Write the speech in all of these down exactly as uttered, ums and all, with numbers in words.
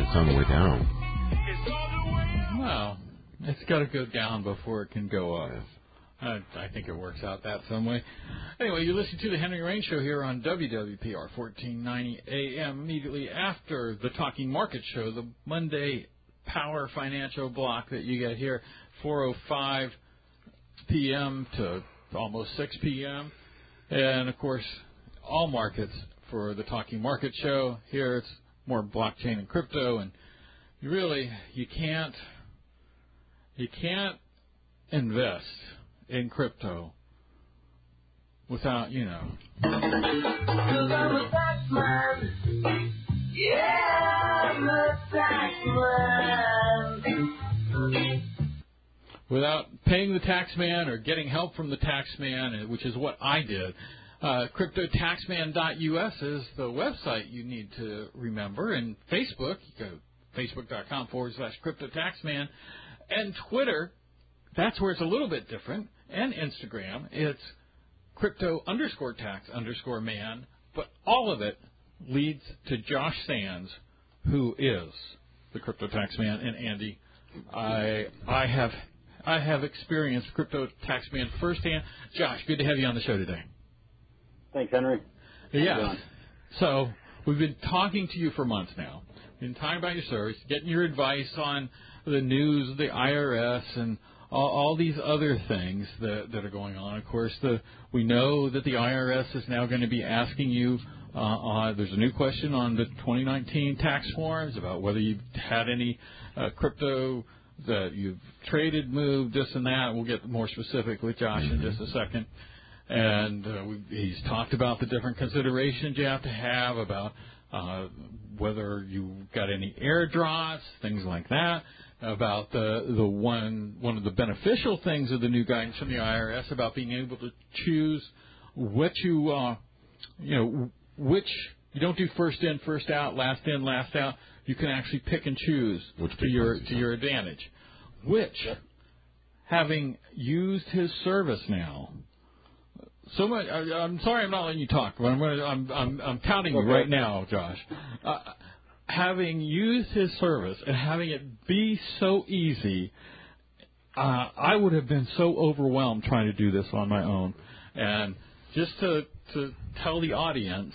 it's on the way down. Well, it's got to go down before it can go up. I, I think it works out that some way. Anyway, you listen to the Henry Rain Show here on W W P R fourteen ninety A M immediately after the Talking Market Show, the Monday Power Financial block that you get here, four oh five p.m. to almost six p.m. And, of course, all markets for the Talking Market Show. Here it's more blockchain and crypto, and you really, you can't, you can't invest in crypto without, you know. Cause I'm a tax man. Yeah, I'm a tax man. Without paying the tax man or getting help from the tax man, which is what I did. Uh, crypto tax man dot U S is the website you need to remember. And Facebook, you go facebook.com forward slash cryptotaxman. And Twitter, that's where it's a little bit different. And Instagram, it's crypto underscore tax underscore man. But all of it leads to Josh Sands, who is the Crypto Tax Man. And Andy, I I have I have experienced Crypto Tax Man firsthand. Josh, good to have you on the show today. Thanks, Henry. Yeah. So we've been talking to you for months now. We've been talking about your service, getting your advice on the news, the I R S, and all, all these other things that, that are going on. Of course, the we know that the I R S is now going to be asking you. Uh, uh, there's a new question on the twenty nineteen tax forms about whether you've had any uh, crypto that you've traded, moved, this and that. We'll get more specific with Josh in just a second. And uh, we, he's talked about the different considerations you have to have about uh, whether you got any airdrops, things like that, about the the one one of the beneficial things of the new guidance from the I R S about being able to choose what you uh, you know which you don't do first in, first out, last in, last out. You can actually pick and choose Which to your to your advantage. Which, having used his service now. So much. I, I'm sorry, I'm not letting you talk, but I'm gonna, I'm I'm I'm counting you right now, Josh. Uh, having used his service and having it be so easy, uh, I would have been so overwhelmed trying to do this on my own. And just to to tell the audience,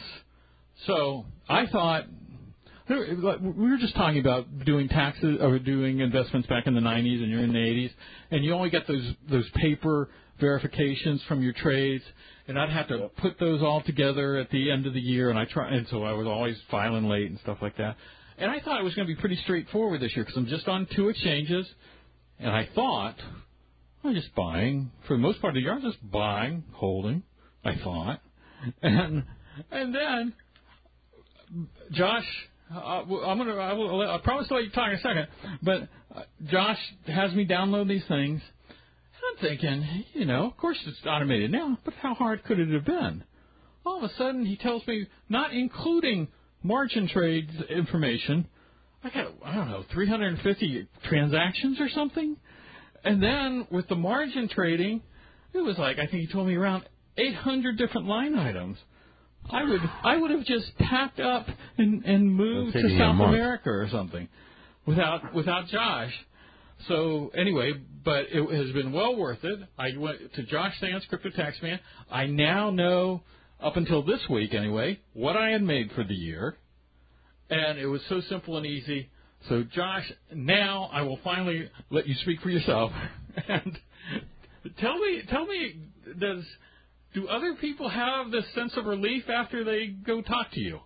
so I thought we were just talking about doing taxes or doing investments back in the nineties, and you're in the eighties, and you only get those those paper verifications from your trades, and I'd have to yep. put those all together at the end of the year, and I try, and so I was always filing late and stuff like that. And I thought it was going to be pretty straightforward this year because I'm just on two exchanges, and I thought I'm just buying for the most part of the year. I'm just buying, holding. I thought, and and then Josh, uh, I'm gonna I, will, I promise to let you talk in a second, but uh, Josh has me download these things. I'm thinking, you know, of course it's automated now, but how hard could it have been? All of a sudden, he tells me, not including margin trades information, I got, I don't know, three hundred fifty transactions or something. And then with the margin trading, it was like, I think he told me around eight hundred different line items. I would I would have just packed up and, and moved to South America or something without without Josh. So anyway, but it has been well worth it. I went to Josh Sands, Crypto Tax Man. I now know, up until this week anyway, what I had made for the year. And it was so simple and easy. So, Josh, now I will finally let you speak for yourself. And tell me, tell me, does do other people have this sense of relief after they go talk to you?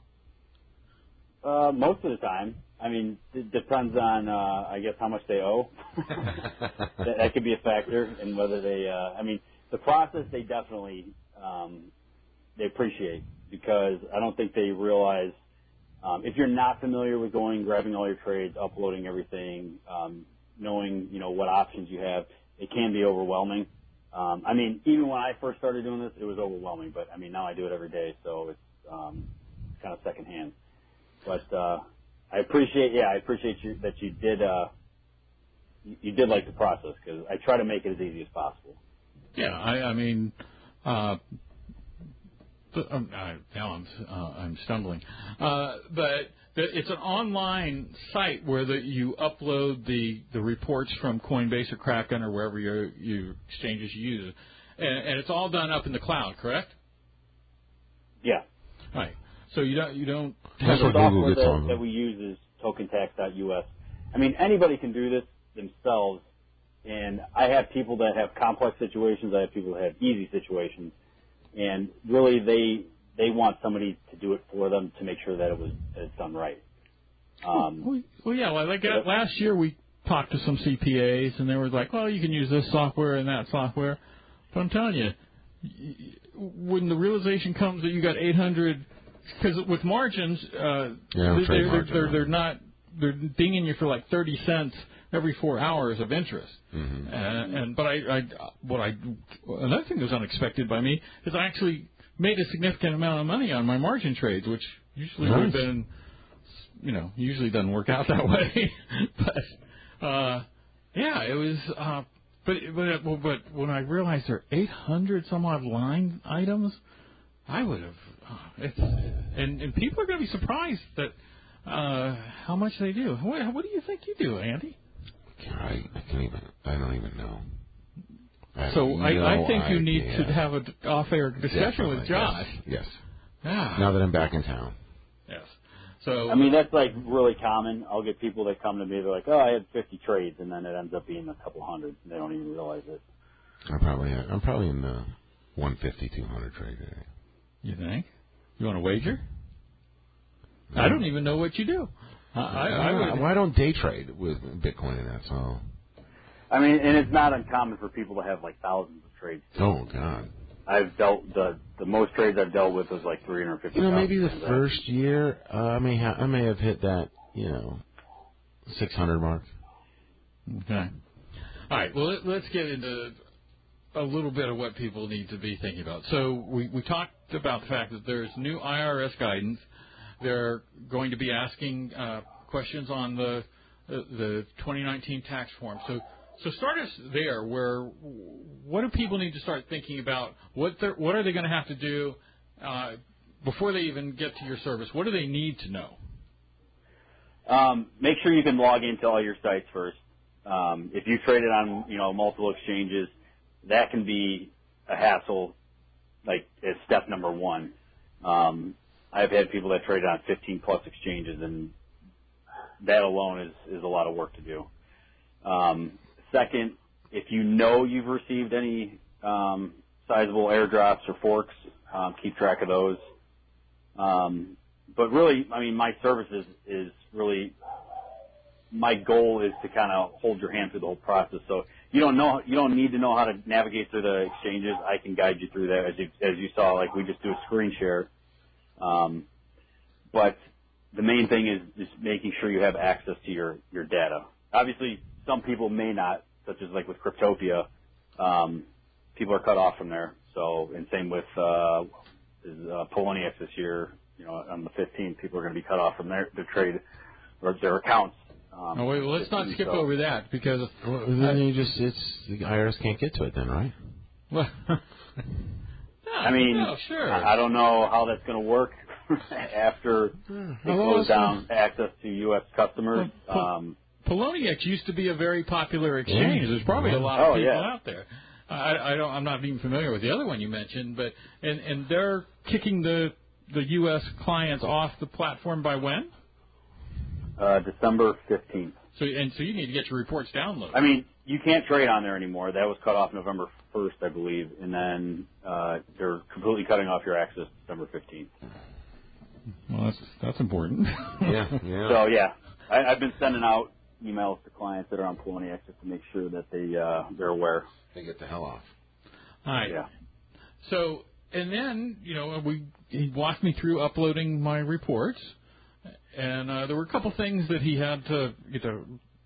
Uh, most of the time. I mean, it depends on, uh, I guess, how much they owe. that, that could be a factor in whether they, uh, I mean, the process they definitely, um, they appreciate because I don't think they realize, um, if you're not familiar with going, grabbing all your trades, uploading everything, um, knowing, you know, what options you have, it can be overwhelming. Um, I mean, even when I first started doing this, it was overwhelming, but, I mean, now I do it every day, so it's um, kind of secondhand. But, uh, I appreciate, yeah, I appreciate you that you did, uh, you, you did like the process because I try to make it as easy as possible. Yeah, I, I mean, uh, So, um, uh, now I'm uh, I'm stumbling, uh, but the, it's an online site where the, you upload the, the reports from Coinbase or Kraken or wherever your your exchanges you use, and, and it's all done up in the cloud, correct? Yeah. Right. So you don't you don't. Have the software that, that we use is token tax dot U S. I mean, anybody can do this themselves, and I have people that have complex situations. I have people that have easy situations. And really, they they want somebody to do it for them to make sure that it was it's done right. Um, well, well, yeah. Well, like uh, last year, we talked to some C P As, and they were like, "Well, you can use this software and that software." But I'm telling you, when the realization comes that you got eight hundred, because with margins, uh, yeah, they're, they're, margin, they're, they're not they're dinging you for like thirty cents every four hours of interest. Mm-hmm. Uh, and but I, I what I another thing that was unexpected by me is I actually made a significant amount of money on my margin trades, which usually nice. would have been, you know, usually doesn't work out that way. but uh, yeah, it was. Uh, but but but when I realized there are eight hundred some odd line items, I would have. Uh, it's and and people are going to be surprised that uh, how much they do. What, what do you think you do, Andy? I, I can't even. I don't even know. I so no I, I think idea. you need to have an off-air discussion Definitely, with Josh. Yes. yes. Ah. Now that I'm back in town. Yes. So I mean, that's like really common. I'll get people that come to me. They're like, "Oh, I had fifty trades," and then it ends up being a couple hundred. And they don't even realize it. I'm probably. I'm probably in the one fifty, two hundred trade today. You think? You want to wager? No. I don't even know what you do. I, I, I would, Why don't day trade with Bitcoin and that? So. I mean, and it's not uncommon for people to have like thousands of trades. Too. Oh God. I've dealt the the most trades I've dealt with was like three hundred fifty. You know, maybe the first year uh, I may ha- I may have hit that you know six hundred mark. Okay. All right. Well, let, let's get into a little bit of what people need to be thinking about. So we we talked about the fact that there's new I R S guidance. They're going to be asking uh, questions on the uh, the twenty nineteen tax form. So so start us there. Where what do people need to start thinking about? What what are they going to have to do uh, before they even get to your service? What do they need to know? Um, make sure you can log into all your sites first. Um, if you traded on you know multiple exchanges, that can be a hassle. Like as step number one. Um, I've had people that traded on fifteen plus exchanges, and that alone is, is a lot of work to do. Um, second, if you know you've received any um, sizable airdrops or forks, um, keep track of those. Um, but really, I mean, my service is, is really, my goal is to kind of hold your hand through the whole process. So you don't know, you don't need to know how to navigate through the exchanges. I can guide you through that. As you, as you saw, like we just do a screen share. Um, but the main thing is just making sure you have access to your, your data. Obviously, some people may not, such as like with Cryptopia, um, people are cut off from there. So, and same with uh, uh, Poloniex this year. You know, on the fifteenth, people are going to be cut off from their, their trade or their accounts. Um, oh, wait, well, let's not skip so. over that because well, then you just it's the I R S can't get to it then, right? Well. I mean, no, sure. I don't know how that's going to work after it close down access to U S customers. Well, um, Poloniex used to be a very popular exchange. Yeah. There's probably a lot oh, of people yeah. out there. I, I don't. I'm not even familiar with the other one you mentioned, but and and they're kicking the the U S clients off the platform by when? Uh, December fifteenth. So and so you need to get your reports downloaded. I mean, you can't trade on there anymore. That was cut off November first, I believe, and then uh, they're completely cutting off your access December fifteenth. Well, that's that's important. yeah, yeah. So yeah, I, I've been sending out emails to clients that are on Poloniex just to make sure that they uh, they're aware. They get the hell off. All right. Yeah. So and then you know we he walked me through uploading my reports. And uh, there were a couple things that he had to, you know,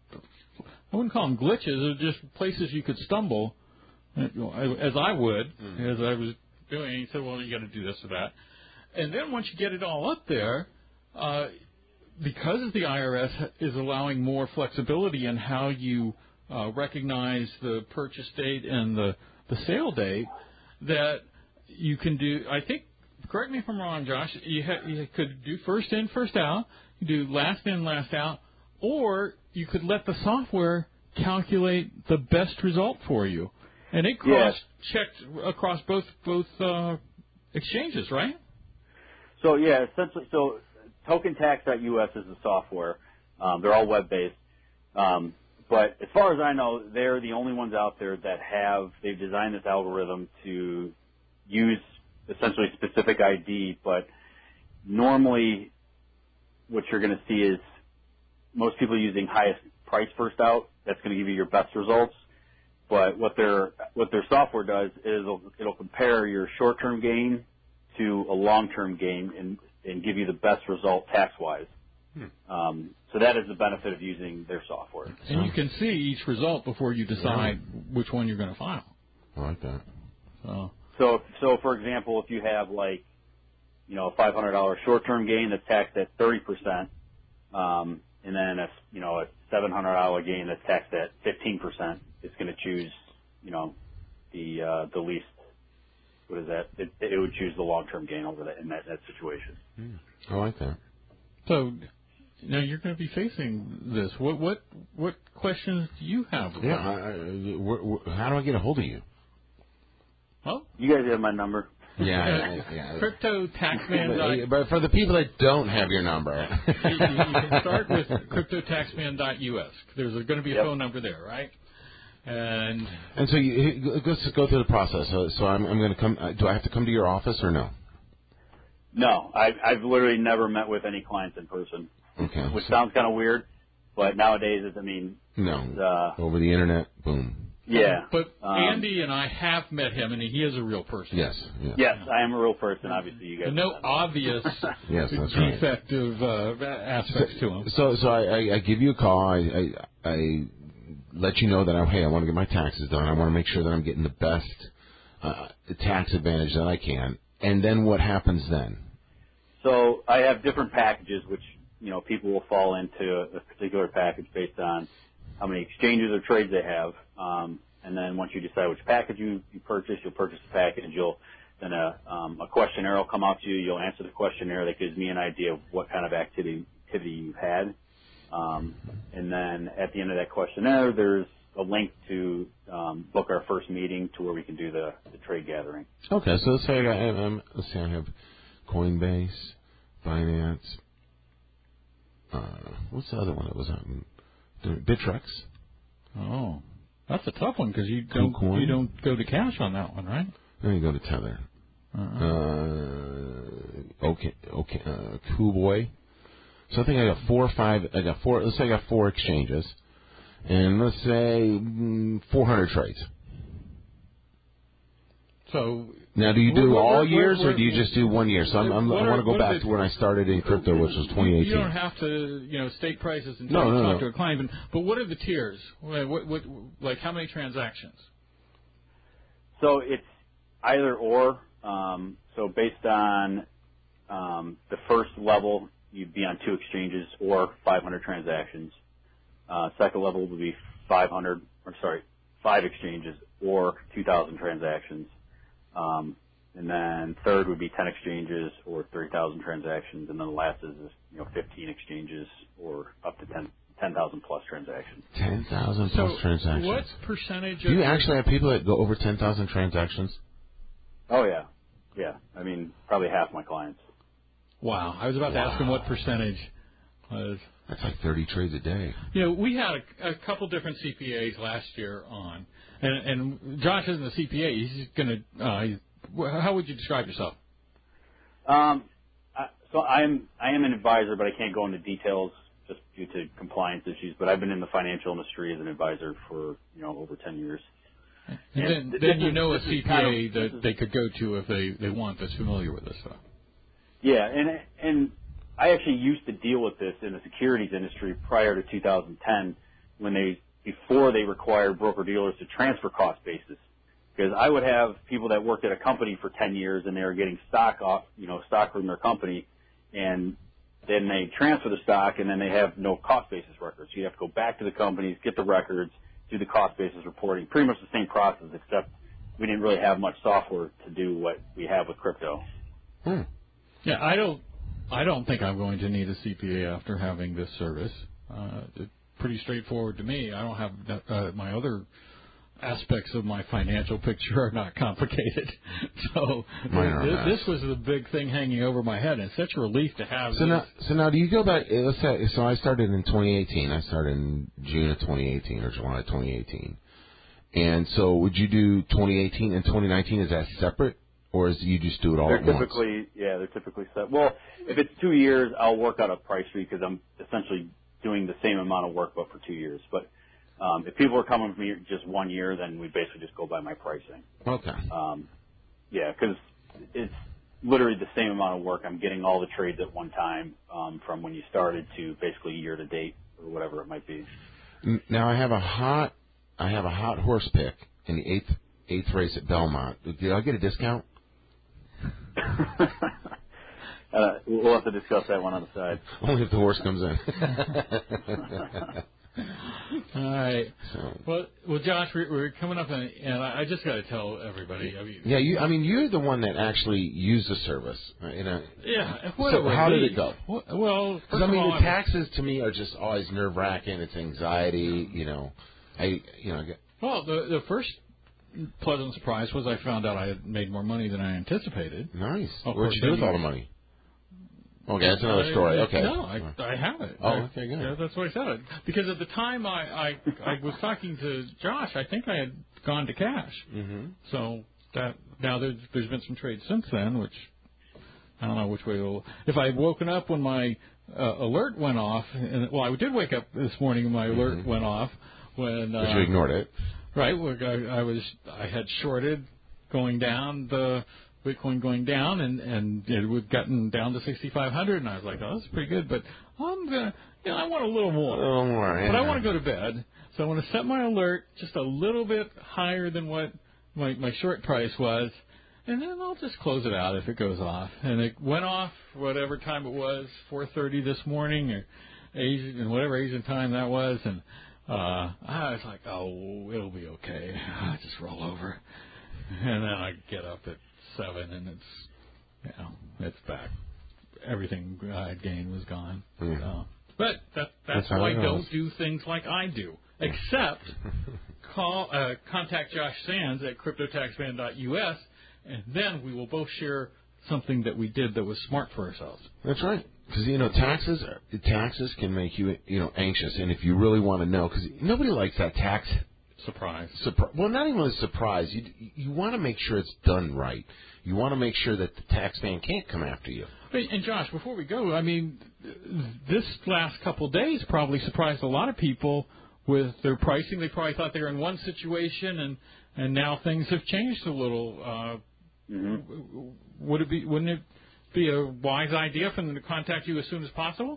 I wouldn't call them glitches. They're just places you could stumble, as I would, mm-hmm. as I was doing. He said, well, you got to do this or that. And then once you get it all up there, uh, because the I R S is allowing more flexibility in how you uh, recognize the purchase date and the, the sale date, that you can do, I think, correct me if I'm wrong, Josh. You, ha- you could do first in, first out. You do last in, last out, or you could let the software calculate the best result for you, and it cross-checked across both both uh, exchanges, right? So yeah, essentially, so token tax dot U S is the software. Um, they're all web-based. Um, but as far as I know, they're the only ones out there that have, they've designed this algorithm to use essentially specific I D, but normally what you're going to see is most people using highest price first out. That's going to give you your best results. But what their, what their software does is it'll, it'll compare your short-term gain to a long-term gain and, and give you the best result tax-wise. Hmm. Um, so that is the benefit of using their software. And you can see each result before you decide yeah. which one you're going to file. I like that. So, so, so for example, if you have like, you know, a five hundred dollars short-term gain that's taxed at thirty percent, um, and then a, you know, a seven hundred dollars gain that's taxed at fifteen percent, it's going to choose, you know, the uh, the least. What is that? It, it would choose the long-term gain over that in that, that situation. Mm. I like that. So now you're going to be facing this. What what what questions do you have? Yeah. I, I, wh- wh- how do I get a hold of you? Well, you guys have my number. Yeah, yeah, yeah. Crypto Taxman. But, but for the people that don't have your number, you, you, you can start with crypto taxman dot U S. There's going to be a yep. phone number there, right? And and so you let's go through the process. So, so I'm, I'm going to come. Uh, do I have to come to your office or no? No, I've, I've literally never met with any clients in person. Okay, which so, sounds kind of weird, but nowadays, it's, I mean, no, uh, over the internet, boom. Yeah, but um, Andy and I have met him, and he is a real person. Yes, yes, yes, I am a real person. Obviously, you guys. And no obvious yes, that's defective right. uh, aspects so, to him. So, so I, I, I give you a call. I, I, I let you know that I'm, hey, I want to get my taxes done. I want to make sure that I'm getting the best uh, tax advantage that I can. And then what happens then? So I have different packages, which you know people will fall into a particular package based on how many exchanges or trades they have. Um, and then once you decide which package you, you purchase, you'll purchase the package. You'll then a, um, a questionnaire will come out to you. You'll answer the questionnaire. That gives me an idea of what kind of activity activity you've had. Um, and then at the end of that questionnaire, there's a link to um, book our first meeting to where we can do the, the trade gathering. Okay, so let's say I got, um, let's say I have Coinbase, Binance. Uh, what's the other one that was on? Bittrex. Oh, that's a tough one because you don't KuCoin. you don't go to cash on that one, right? Then you go to Tether. Uh-uh. Uh, okay, okay, uh, KuBoy. So I think I got four or five. I got four. Let's say I got four exchanges, and let's say mm, four hundred trades. So now, do you do we're, all we're, years, we're, or do you just do one year? So I'm, I'm, I want to go back the, to when I started in crypto, which was twenty eighteen. You don't have to, you know, state prices until no, you no, talk no. to a client. But, but what are the tiers? What, what, what, like how many transactions? So it's either or. Um, so based on um, the first level, you'd be on two exchanges or five hundred transactions. Uh, second level would be five hundred, or sorry, five exchanges or two thousand transactions. Um, and then third would be ten exchanges or thirty thousand transactions, and then the last is you know fifteen exchanges or up to ten ten thousand plus transactions. Ten thousand plus so transactions. What percentage? Do you of actually have people that go over ten thousand transactions? Oh yeah, yeah. I mean, probably half my clients. Wow, I was about wow. to ask him what percentage was. That's like thirty trades a day. You know, we had a, a couple different C P As last year on, and, and Josh isn't a C P A. He's going to. Uh, he's, how would you describe yourself? Um, I, so I'm I am an advisor, but I can't go into details just due to compliance issues. But I've been in the financial industry as an advisor for you know over ten years. And, and then, then you is, know a C P A kind of, that is, they could go to if they, they want that's familiar with this stuff. Yeah, and and I actually used to deal with this in the securities industry prior to two thousand ten when they before they required broker dealers to transfer cost basis. Because I would have people that worked at a company for ten years and they were getting stock off, you know, stock from their company, and then they transfer the stock and then they have no cost basis records. So you have to go back to the companies, get the records, do the cost basis reporting. Pretty much the same process, except we didn't really have much software to do what we have with crypto. Hmm. Yeah, I don't. I don't think I'm going to need a C P A after having this service. Uh, it's pretty straightforward to me. I don't have uh, my other aspects of my financial picture are not complicated. So Mine th- are this was the big thing hanging over my head, and it's such a relief to have. So this. now, so now, do you go back? Let's say, so I started in twenty eighteen. I started in June of twenty eighteen or July of twenty eighteen. And so, would you do twenty eighteen and twenty nineteen? Is that separate, or is you just do it all They're at once? typically, yeah, they're typically set. Well, if it's two years, I'll work out a price for you because I'm essentially doing the same amount of work, but for two years. But um, if people are coming from just one year, then we basically just go by my pricing. Okay. Um, yeah, because it's literally the same amount of work. I'm getting all the trades at one time um, from when you started to basically year to date or whatever it might be. N- Now I have a hot, I have a hot horse pick in the eighth eighth race at Belmont. Did I get a discount? uh, we'll have to discuss that one on the side. Only if the horse comes in. All right. So. Well, well, Josh, we're, we're coming up, on, and I, I just got to tell everybody. I mean, Yeah, you. I mean, you're the one that actually used the service. uh, You know. yeah. What So a how did relief. it go? Well, well Because first I mean, of all, the I'm- taxes to me are just always nerve wracking. It's anxiety. You know, I. You know. I get, Well, the the first pleasant surprise was I found out I had made more money than I anticipated. nice. Of What'd course, you do with then all the you- money? Okay, that's another story. I- Okay. No, I, I haven't. Oh, I- okay, good. Yeah, that's what I said. Because at the time I, I I was talking to Josh, I think I had gone to cash. Mm-hmm. So that now there's there's been some trades since then, which I don't know which way. It'll, if I had woken up when my uh, alert went off, and well, I did wake up this morning and my alert Mm-hmm. went off when. Uh, But you ignored it. Right. Well, I, I was I had shorted going down the Bitcoin going down, and and it had gotten down to sixty-five hundred, and I was like, oh, that's pretty good, but I'm gonna, you know, I want a little more. A little more. But I yeah. want to go to bed, so I want to set my alert just a little bit higher than what my my short price was, and then I'll just close it out if it goes off. And it went off whatever time it was, four thirty this morning, or Asian, and whatever Asian time that was, and uh I was like, oh, it'll be okay. I'll just roll over, and then I get up at seven, and it's, you know, it's back. Everything I'd gained was gone. Mm. So, but that, That's that's how why it I don't goes. do things like I do, except call uh, contact Josh Sands at crypto tax man dot U S, and then we will both share something that we did that was smart for ourselves. That's right. Because, you know, taxes taxes can make you, you know, anxious. And if you really want to know, because nobody likes that tax Surprise. surprise. Well, not even a surprise. You you want to make sure it's done right. You want to make sure that the tax man can't come after you. Hey, and Josh, before we go, I mean, this last couple of days probably surprised a lot of people with their pricing. They probably thought they were in one situation, and, and now things have changed a little. Uh, Mm-hmm. Would it be? Wouldn't it be a wise idea for them to contact you as soon as possible?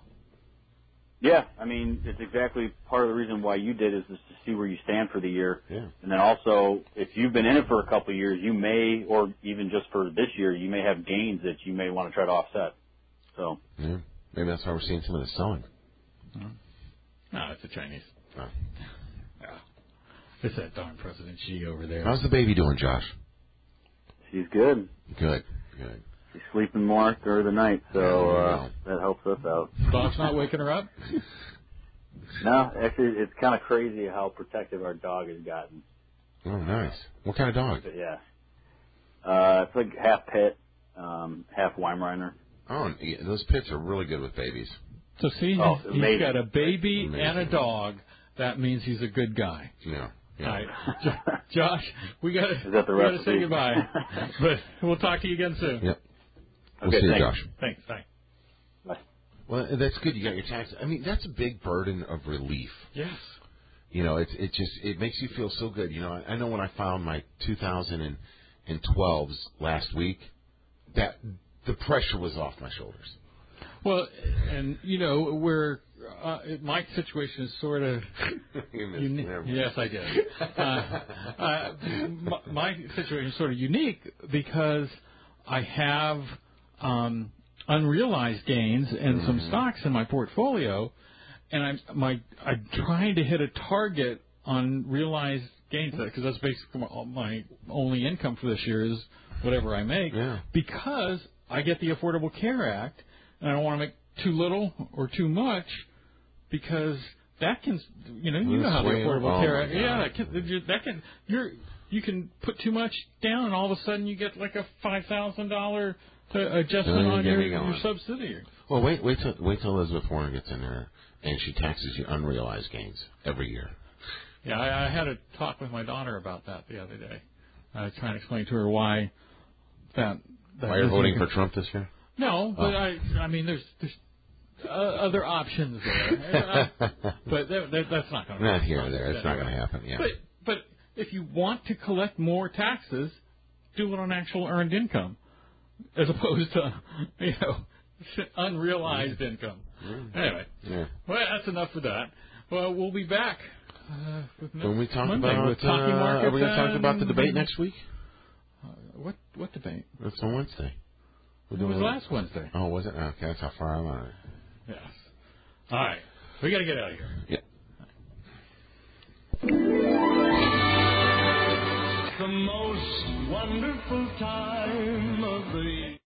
Yeah, I mean, it's exactly part of the reason why you did is just to see where you stand for the year. Yeah. And then also, if you've been in it for a couple of years, you may, or even just for this year, you may have gains that you may want to try to offset. So. Yeah. Maybe that's why we're seeing some of the selling. No, it's the Chinese. Oh. Yeah. It's that darn President Xi over there. How's the baby doing, Josh? She's good. Good. Good. She's sleeping more through the night, so Yeah, uh, that helps us out. Dog's not waking her up? No, actually, it's kind of crazy how protective our dog has gotten. Oh, nice. What kind of dog? But yeah, uh, it's like half pit, um, half Weimaraner. Oh, yeah, those pits are really good with babies. So see, Oh, he's amazing. got a baby Amazing. and a dog. That means he's a good guy. Yeah. Yeah. All right, Jo- Josh, we got to Is that the we got to say recipe? goodbye, but we'll talk to you again soon. Yep. We'll Okay, see you, thanks. Josh. Thanks. Bye. Bye. Well, that's good. You got your tax. I mean, that's a big burden of relief. Yes. You know, it's it just it makes you feel so good. You know, I, I know when I found my two thousand twelves last week, that the pressure was off my shoulders. Well, and you know, we're uh, my situation is sort of You missed uni- them. yes, I did. Uh, uh, my, my situation is sort of unique because I have um, unrealized gains and some stocks in my portfolio, and I'm my I'm trying to hit a target on realized gains because that's basically my, my only income for this year is whatever I make. Yeah. Because I get the Affordable Care Act, and I don't want to make too little or too much because that can, you know, you know how the Affordable oh Care my Act, God. yeah, that can, that can, you're, you can put too much down, and all of a sudden you get like a five thousand dollars adjustment No, on get your, me going. your subsidiary. Well, wait, wait till wait till Elizabeth Warren gets in there and she taxes you unrealized gains every year. Yeah, I, I had a talk with my daughter about that the other day. I was trying to explain to her why that. that Why you're isn't- voting for Trump this year? No, but Oh. I, I mean, there's there's uh, other options there, uh, but that, that, that's not going to Not here or there. It's not going to happen. Yeah. But but if you want to collect more taxes, do it on actual earned income, as opposed to you know unrealized Mm. income. Mm. Anyway, Yeah. well, that's enough for that. Well, we'll be back. Uh, with When we talk Monday about, with talking uh, markets are we going to talk and- about the debate next week? Uh, what what debate? That's on Wednesday. We're It doing was last Wednesday. Oh, was it? Okay, that's how far I'm on it. Yes. All right, we got to get out of here. Yeah. The most wonderful time of the year.